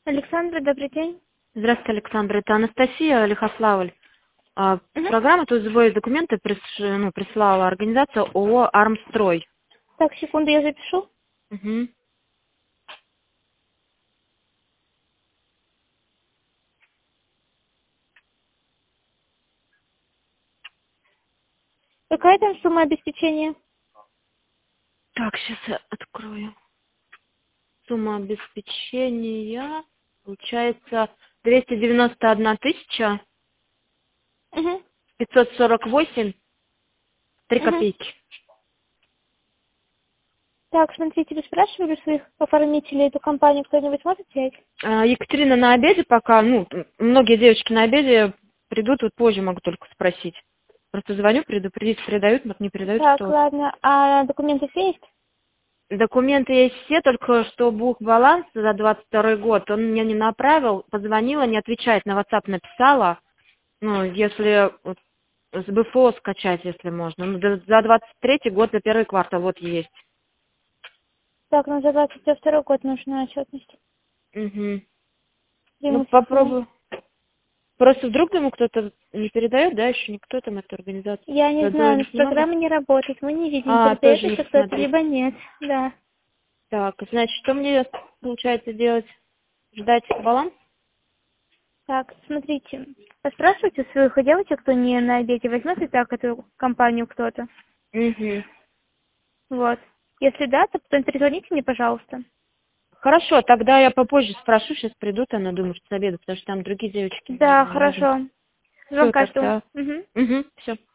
Александра, добрый день. Здравствуйте, Александра. Это Анастасия Лихославль. Мгм. Программу тут свои документы прислала организация ООО «Армстрой». Так, секунду, я запишу. Мгм. Какая там сумма обеспечения? Так, сейчас я открою. Сумма обеспечения получается 291 тысяча Угу. 548 3 Угу. копейки. Так, смотрите, вы спрашивали своих оформителей эту компанию, кто-нибудь может взять? Екатерина на обеде пока, многие девочки на обеде придут, вот позже могу только спросить. Просто звоню, предупредить, передают, не передают, Так, что ладно. А документы все есть? документы есть все, только что бухбаланс за 22 год он мне не направил, позвонила, не отвечает, на WhatsApp написала, если вот с БФО скачать, если можно. За 23 год, за первый квартал, вот есть. Так, ну за 22 год нужна отчетность. Угу. Преимущественно. Попробую. Просто вдруг ему кто-то не передает, да, еще никто там эту организацию. Я не знаю, но Звонить с не надо? программой не работает. Мы не видим, передает Тоже не еще кто-то, посмотреть. либо нет. Да. Так, значит, что мне получается делать? Ждать баланс? Так, смотрите. Поспрашивайте у своих девочек, кто не на обеде, возьмет и так эту компанию кто-то. Угу. Вот. Если да, то потом перезвоните мне, пожалуйста. Хорошо, тогда я попозже спрошу, сейчас придут, она думает, с обеда, потому что там другие девочки, Да, наверное, не видят. хорошо. Все, Звонка жду. тогда. Угу. Угу, все.